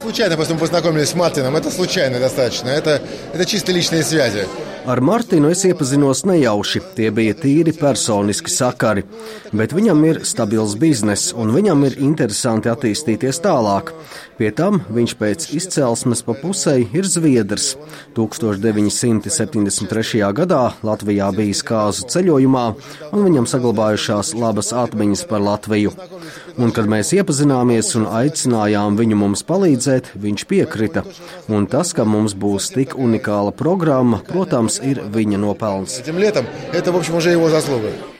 Случайно просто мы познакомились с Мартином. Это случайно достаточно. Это чисто личные связи. Ar Martinu es iepazinos nejauši, tie bija tīri personiski sakari, bet viņam ir stabils bizness un viņam ir interesanti attīstīties tālāk. Pie tam viņš pēc izcelsmes pa pusei ir zviedrs. 1973. gadā Latvijā bijis kāzu ceļojumā un viņam saglabājušās labas atmiņas par Latviju. Un, kad mēs iepazināmies un aicinājām viņu mums palīdzēt, viņš piekrita. Un tas, ka mums būs tik unikāla programma, protams, ir viņa nopelns. Этим летом это, в общем, уже его заслуга.